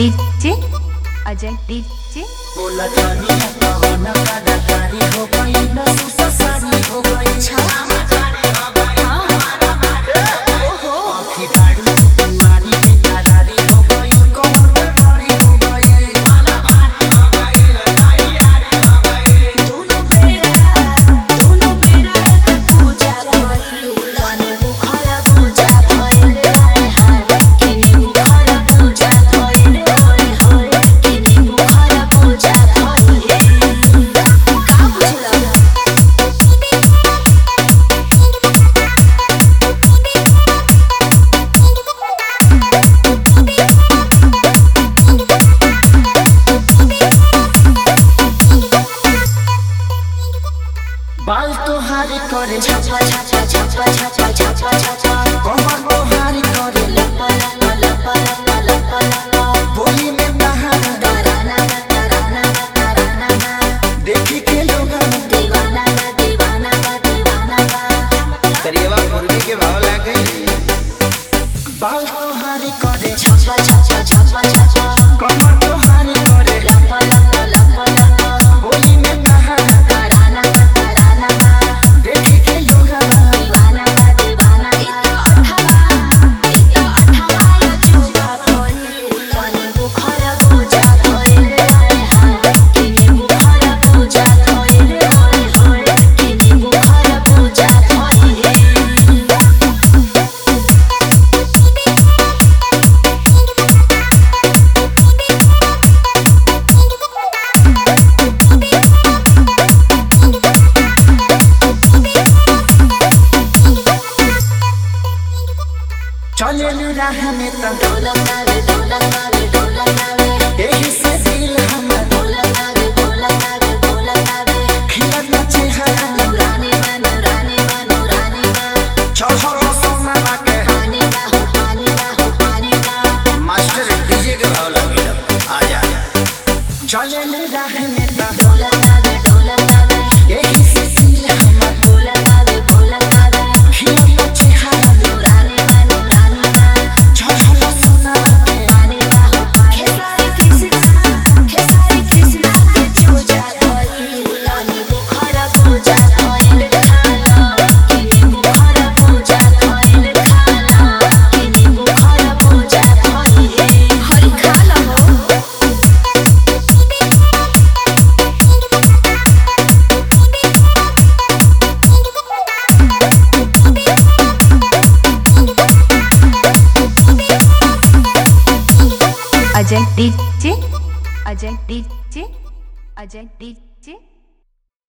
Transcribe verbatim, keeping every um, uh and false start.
DJ Ajay DJ बोला जानी कौन कलाकारी हो गई न सुससारी हो गई छामा जाने हो गई ओहो आखी दाढ़ी तुम्हारी बेकरारी हो गई कौन बेकारी हो गई माला भारी हो गई लड़ाई यारी हो गई दोनों मेरा दोनों मेरा एक पूजा कोई तने मुखरा पूजा कोई हाय हाय किनी मुखरा पूजा कोई होय होय किनी मुखरा पूजा कोई का बुझला बाल तोहारी करे छापा छापा छापा छापा छापा छापा कमर तोहारी करे लपा लपा लपा लपा लपा लपा बोली में बहाना डराना डराना डराना देखी के लोग दीवाना दीवाना दीवाना करिएवा मुर्गी के भाव लागे बाल तोहारी करे छापा छापा छापा छापा कमर तोहारी करे लपा लपा लपा लपा बोली में बहाना डराना देखी के लोग दीवाना दीवाना अठवा इतो अठवा चुपा कोई तने बुखरा पूजा कोई हाय हाय किनी बुखरा पूजा कोई होय होय किनी बुखरा पूजा कोई चले राह में तो ढोलक नावे ढोलक नावे ढोलक नावे यही से दिल हमर ढोलक नावे ढोलक नावे ढोलक नावे खिलत ना चेहरा नूरानी में नूरानी में नूरानी में चढ़ो सोना के पानी का हो पानी का हो पानी का मास्टर डीजे के भाव लगे आ जा चले राह में तो ढोलक नावे ढोलक नावे यही से दिल हमर ढोलक नावे ढोलक नावे खिलत ना चेहरा नूरानी में नूरानी में चढ़ो सोना के पानी का हो खेसारी कृष्णा खेसारी कृष्णा के पूजा कोई तने बुखरा पूजा कोई खाना किनी बुखरा पूजा कोई खाना किनी बुखरा पूजा कोई हरि खाला हो Ajay DJ Ajay DJ Ajay DJ